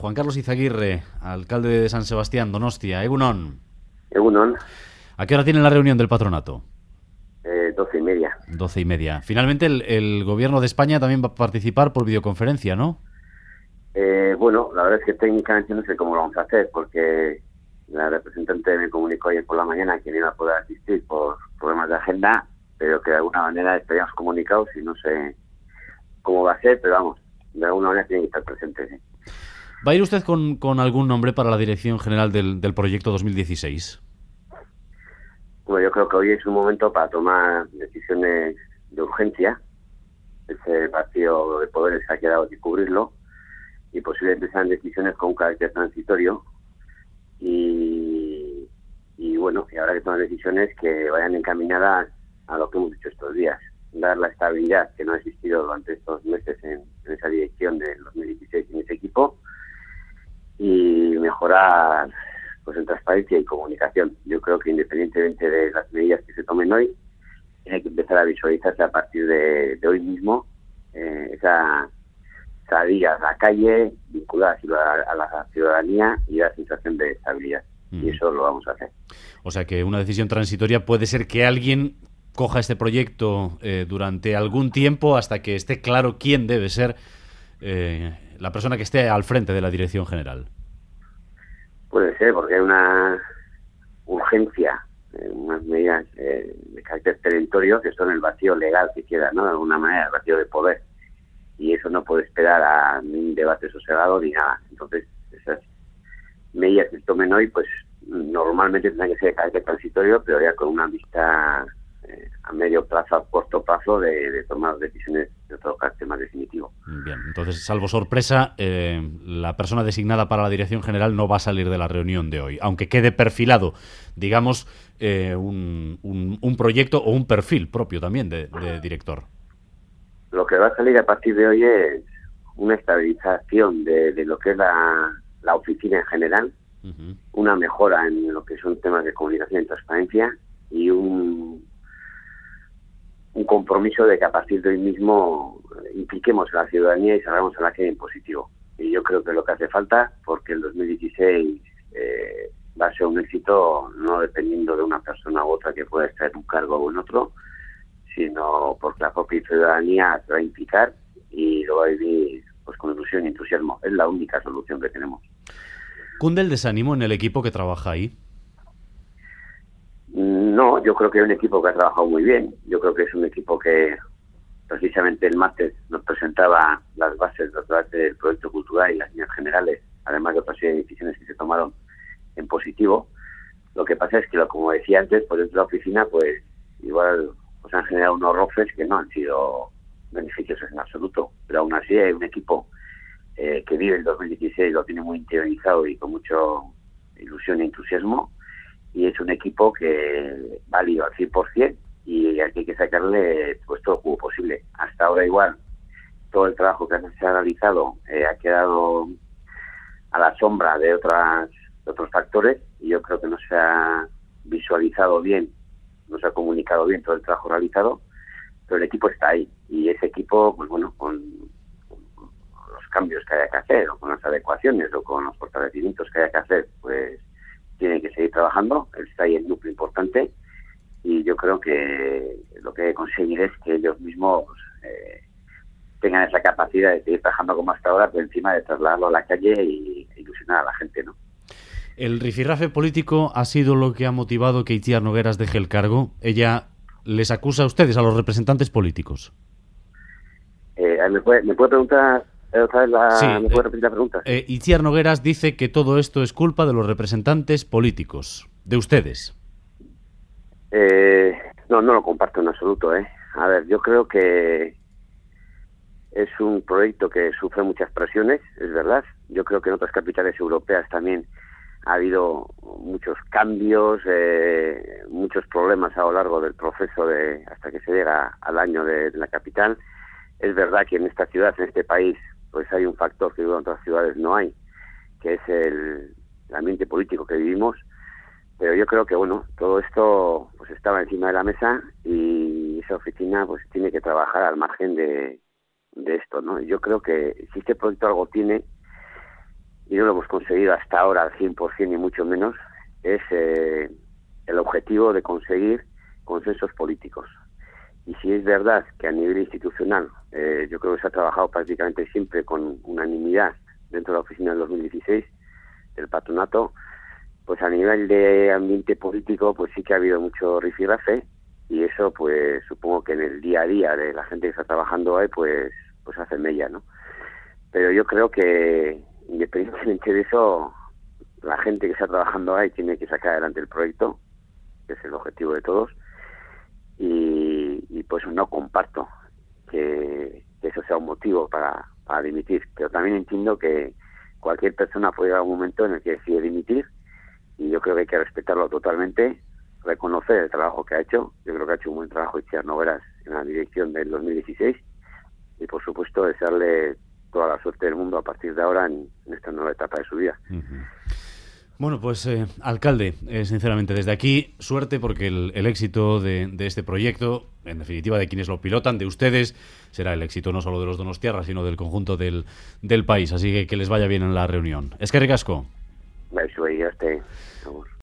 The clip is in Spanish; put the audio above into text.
Juan Carlos Izaguirre, alcalde de San Sebastián, Donostia. Egunon. Egunon. ¿A qué hora tienen la reunión del patronato? 12:30. 12:30. Finalmente el gobierno de España también va a participar por videoconferencia, ¿no? Bueno, la verdad es que técnicamente no sé cómo lo vamos a hacer, porque la representante me comunicó ayer por la mañana que no iba a poder asistir por problemas de agenda, pero que de alguna manera estaríamos comunicados y no sé cómo va a ser, pero vamos, de alguna manera tiene que estar presente, ¿sí? ¿Va a ir usted con algún nombre para la dirección general del proyecto 2016? Bueno, yo creo que hoy es un momento para tomar decisiones de urgencia. Ese vacío de poderes ha quedado sin cubrirlo y posiblemente sean decisiones con un carácter transitorio y bueno, y habrá que tomar decisiones que vayan encaminadas a lo que hemos dicho estos días, dar la estabilidad que no ha existido durante estos meses en esa dirección del 2016 en ese equipo y mejorar pues en transparencia y comunicación. Yo creo que independientemente de las medidas que se tomen hoy, hay que empezar a visualizarse a partir de hoy mismo esa salida a la calle vinculada a la ciudadanía y a la sensación de estabilidad. Y eso lo vamos a hacer. O sea que una decisión transitoria puede ser que alguien coja este proyecto durante algún tiempo hasta que esté claro quién debe ser la persona que esté al frente de la dirección general. Puede ser, porque hay una urgencia, unas medidas de carácter perentorio que son el vacío legal que queda, ¿no? De alguna manera, el vacío de poder. Y eso no puede esperar a ni un debate sosegado ni nada. Entonces, esas medidas que se tomen hoy, pues normalmente tendrán que ser de carácter transitorio, pero ya con una vista a medio plazo, a corto plazo, de tomar decisiones de otro carácter más definitivo. Bien, entonces, salvo sorpresa, la persona designada para la dirección general no va a salir de la reunión de hoy, aunque quede perfilado, digamos, un proyecto o un perfil propio también de director. Lo que va a salir a partir de hoy es una estabilización de lo que es la oficina en general, una mejora en lo que son temas de comunicación y transparencia y un compromiso de que a partir de hoy mismo impliquemos a la ciudadanía y salgamos a la calle en positivo. Y yo creo que es lo que hace falta, porque el 2016 va a ser un éxito no dependiendo de una persona u otra que pueda estar en un cargo o en otro, sino porque la propia ciudadanía se va a implicar y lo va a vivir pues con ilusión y entusiasmo. Es la única solución que tenemos. ¿Cunde el desánimo en el equipo que trabaja ahí? No, yo creo que es un equipo que ha trabajado muy bien. Yo creo que es un equipo que precisamente el martes nos presentaba las bases del proyecto cultural y las líneas generales, además de otra serie de decisiones que se tomaron en positivo. Lo que pasa es que, como decía antes, por dentro de la oficina, pues igual pues han generado unos roces que no han sido beneficiosos en absoluto, pero aún así hay un equipo que vive el 2016, lo tiene muy interiorizado y con mucha ilusión e entusiasmo, y es un equipo que válido al 100% y al que hay que sacarle pues todo el jugo posible. Hasta ahora igual todo el trabajo que se ha realizado ha quedado a la sombra de otros factores, y yo creo que no se ha visualizado bien, no se ha comunicado bien todo el trabajo realizado, pero el equipo está ahí, y ese equipo, pues bueno, con los cambios que haya que hacer, o con las adecuaciones, o con los fortalecimientos que haya que hacer, pues tiene que seguir trabajando. Está ahí el núcleo importante, y yo creo que lo que hay que conseguir es que ellos mismos tengan esa capacidad de seguir trabajando como hasta ahora, por encima de trasladarlo a la calle y ilusionar a la gente, ¿no? El rifirrafe político ha sido lo que ha motivado que Itziar Nogueras deje el cargo. Ella les acusa a ustedes, a los representantes políticos. ¿Me puede preguntar otra vez Sí, ¿me puede repetir la pregunta? Itziar Nogueras dice que todo esto es culpa de los representantes políticos, de ustedes. No lo comparto en absoluto, A ver, yo creo que es un proyecto que sufre muchas presiones, es verdad. Yo creo que en otras capitales europeas también ha habido muchos cambios, muchos problemas a lo largo del proceso hasta que se llega al año de la capital. Es verdad que en esta ciudad, en este país, pues hay un factor que en otras ciudades no hay, que es el ambiente político que vivimos. Pero yo creo que, bueno, todo esto pues estaba encima de la mesa, y esa oficina pues tiene que trabajar al margen de esto, ¿no? Yo creo que si este proyecto algo tiene, y no lo hemos conseguido hasta ahora al 100% ni mucho menos, es el objetivo de conseguir consensos políticos. Y si es verdad que a nivel institucional yo creo que se ha trabajado prácticamente siempre con unanimidad dentro de la oficina del 2016 del patronato, pues a nivel de ambiente político pues sí que ha habido mucho rifirrafe, y eso pues supongo que en el día a día de la gente que está trabajando ahí pues hace mella, ¿no? Pero yo creo que independientemente de eso, la gente que está trabajando ahí tiene que sacar adelante el proyecto, que es el objetivo de todos, y pues no comparto que eso sea un motivo para dimitir, pero también entiendo que cualquier persona puede llegar a un momento en el que decide dimitir, y yo creo que hay que respetarlo totalmente, reconocer el trabajo que ha hecho. Yo creo que ha hecho un buen trabajo Itziar Nogueras en la dirección del 2016, y por supuesto desearle toda la suerte del mundo a partir de ahora en esta nueva etapa de su vida. Bueno, pues alcalde, sinceramente desde aquí suerte, porque el éxito de este proyecto, en definitiva de quienes lo pilotan, de ustedes, será el éxito no solo de los donostiarras, sino del conjunto del país. Así que les vaya bien en la reunión. Eskerrik asko. Bai, zuei, agur.